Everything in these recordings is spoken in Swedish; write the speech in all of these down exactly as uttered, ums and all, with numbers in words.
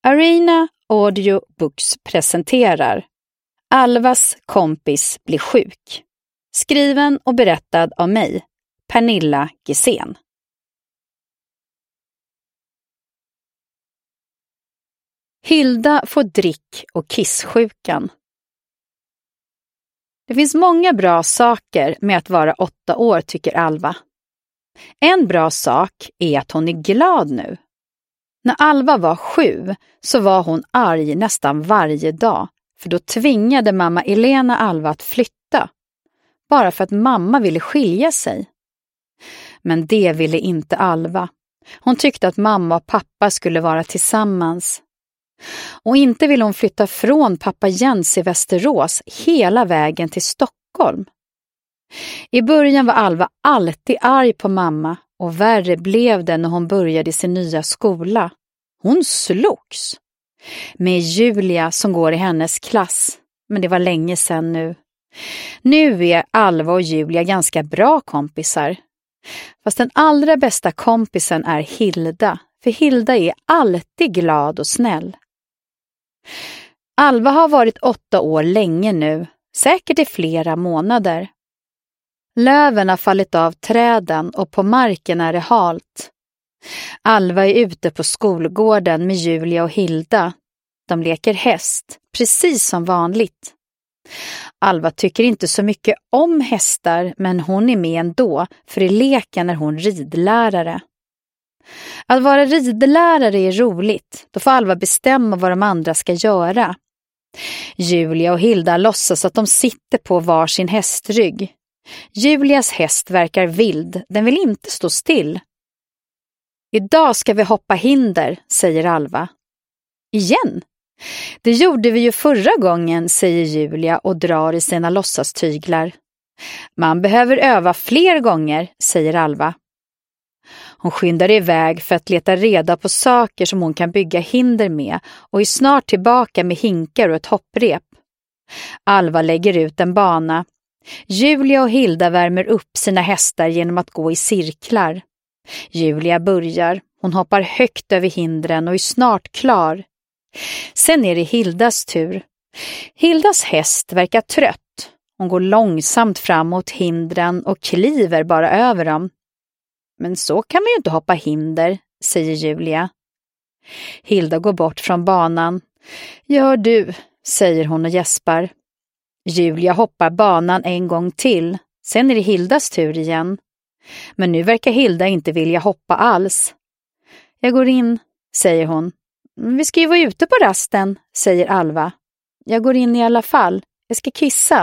Arena Audio Books presenterar Alvas kompis blir sjuk. Skriven och berättad av mig, Pernilla Gissén. Hilda får drick- och kisssjukan. Det finns många bra saker med att vara åtta år, tycker Alva. En bra sak är att hon är glad nu. När Alva var sju så var hon arg nästan varje dag, för då tvingade mamma Elena Alva att flytta, bara för att mamma ville skilja sig. Men det ville inte Alva. Hon tyckte att mamma och pappa skulle vara tillsammans. Och inte ville hon flytta från pappa Jens i Västerås hela vägen till Stockholm. I början var Alva alltid arg på mamma, och värre blev det när hon började sin nya skola. Hon slogs med Julia som går i hennes klass, men det var länge sedan nu. Nu är Alva och Julia ganska bra kompisar. Fast den allra bästa kompisen är Hilda, för Hilda är alltid glad och snäll. Alva har varit åtta år länge nu, säkert i flera månader. Löven har fallit av träden och på marken är det halt. Alva är ute på skolgården med Julia och Hilda. De leker häst, precis som vanligt. Alva tycker inte så mycket om hästar, men hon är med ändå, för i leken är hon ridlärare. Att vara ridlärare är roligt, då får Alva bestämma vad de andra ska göra. Julia och Hilda låtsas att de sitter på varsin hästrygg. Julias häst verkar vild, den vill inte stå still. Idag ska vi hoppa hinder, säger Alva. Igen? Det gjorde vi ju förra gången, säger Julia och drar i sina låtsastyglar. Man behöver öva fler gånger, säger Alva. Hon skyndar iväg för att leta reda på saker som hon kan bygga hinder med och är snart tillbaka med hinkar och ett hopprep. Alva lägger ut en bana. Julia och Hilda värmer upp sina hästar genom att gå i cirklar. Julia börjar. Hon hoppar högt över hindren och är snart klar. Sen är det Hildas tur. Hildas häst verkar trött. Hon går långsamt fram mot hindren och kliver bara över dem. Men så kan man ju inte hoppa hinder, säger Julia. Hilda går bort från banan. Gör du, säger hon och gäspar. Julia hoppar banan en gång till. Sen är det Hildas tur igen. Men nu verkar Hilda inte vilja hoppa alls. Jag går in, säger hon. Vi ska ju vara ute på rasten, säger Alva. Jag går in i alla fall. Jag ska kissa.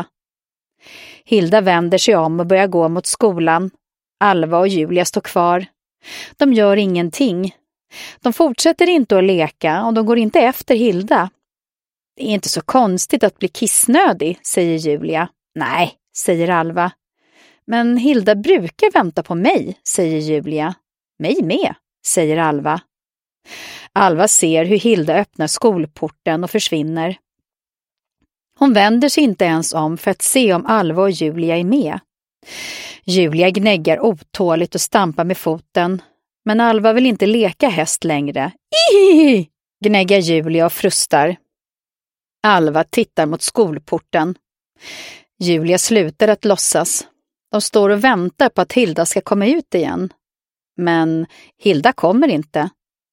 Hilda vänder sig om och börjar gå mot skolan. Alva och Julia står kvar. De gör ingenting. De fortsätter inte att leka och de går inte efter Hilda. Det är inte så konstigt att bli kissnödig, säger Julia. Nej, säger Alva. Men Hilda brukar vänta på mig, säger Julia. Mig med, säger Alva. Alva ser hur Hilda öppnar skolporten och försvinner. Hon vänder sig inte ens om för att se om Alva och Julia är med. Julia gnäggar otåligt och stampar med foten. Men Alva vill inte leka häst längre. Ihihi! Gnäggar Julia och frustar. Alva tittar mot skolporten. Julia slutar att låtsas. De står och väntar på att Hilda ska komma ut igen. Men Hilda kommer inte.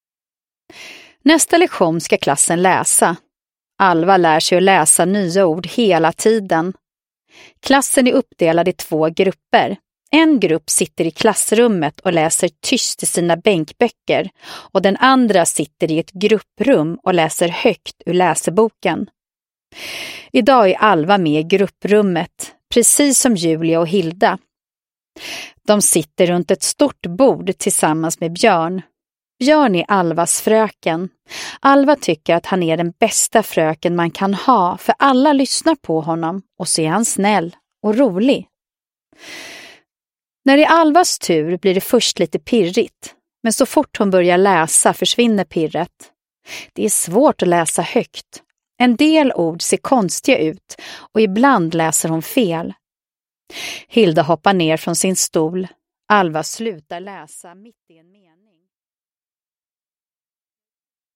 Nästa lektion ska klassen läsa. Alva lär sig att läsa nya ord hela tiden. Klassen är uppdelad i två grupper. En grupp sitter i klassrummet och läser tyst i sina bänkböcker och den andra sitter i ett grupprum och läser högt ur läseboken. Idag är Alva med i grupprummet, precis som Julia och Hilda. De sitter runt ett stort bord tillsammans med Björn. Björn är Alvas fröken. Alva tycker att han är den bästa fröken man kan ha, för alla lyssnar på honom och så är han snäll och rolig. När det är Alvas tur blir det först lite pirrigt, men så fort hon börjar läsa försvinner pirret. Det är svårt att läsa högt. En del ord ser konstiga ut och ibland läser hon fel. Hilda hoppar ner från sin stol. Alva slutar läsa mitt i en mening.